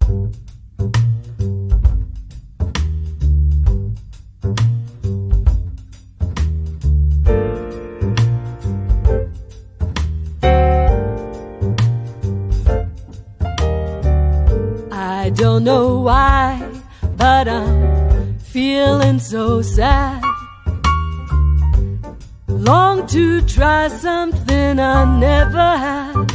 I don't know why, but I'm feeling so sad. Long to try something I never had.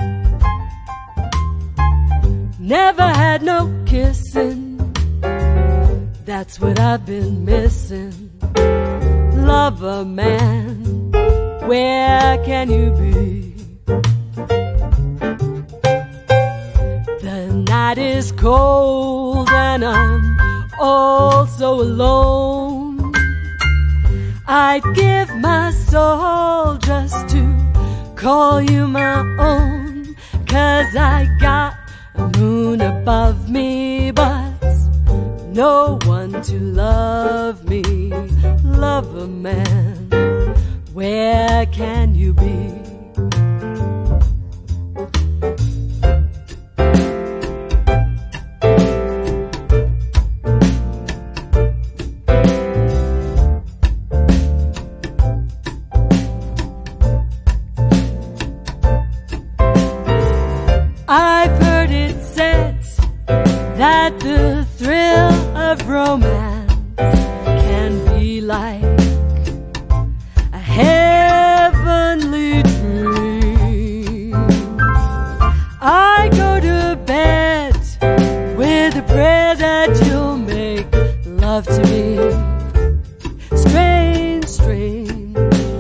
Never had no kissing. That's what I've been missing. Lover man, where can you be? The night is cold and I'm all so alone. I'd give my soul just to call you my own. 'Cause I got a moon above me, but no one to love me. Lover man, where can you be? I've heard it said that the thrill of romance can be like a heavenly dream. I go to bed with a prayer that you'll make love to me. Strange, strange,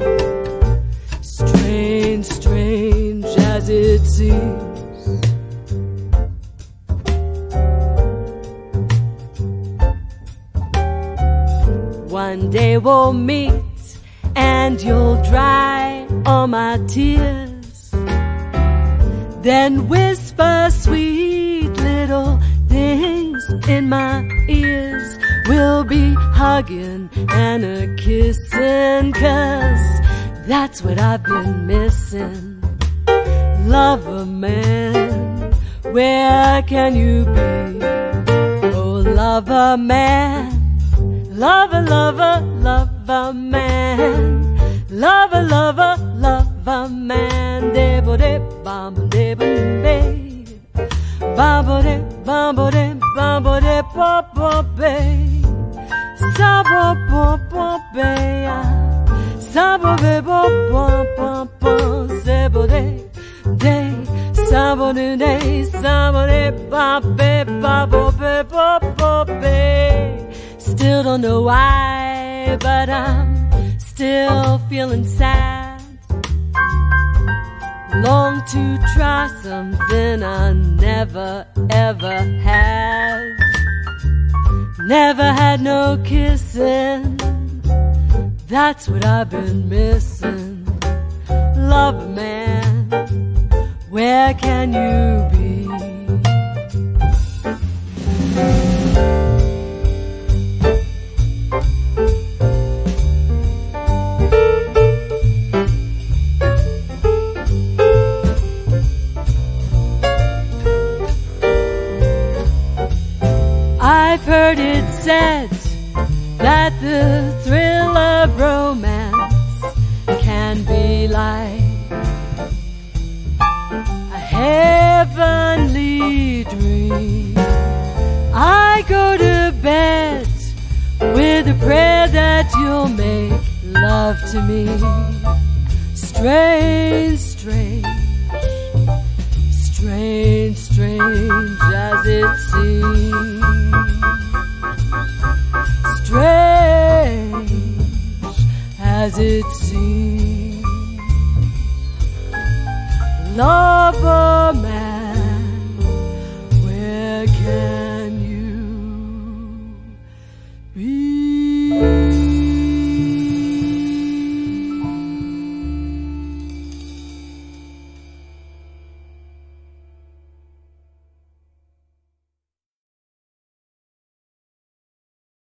strange, strange as it seems. One day we'll meet and you'll dry all my tears. Then whisper sweet little things in my ears. We'll be hugging and a kissing, 'cause that's what I've been missing. Lover man, where can you be? Oh, lover man, lover, lover, lover man, lover, lover, lover man. Debo de bambo de bambe, bambo de bambo de bambo de popo be, sabo popo be, sabo be popo popo, sebo de sabo de sabo de babe babo be popo be. Still don't know why, but I'm still feeling sad. Long to try something I never ever had. Never had no kissing. That's what I've been missing. Love man, where can you be? I've heard it said that the thrill of romance can be like a heavenly dream. I go to bed with a prayer that you'll make love to me. Strange, strange, strange, strange as it seems. Strange as it seems. Lover man,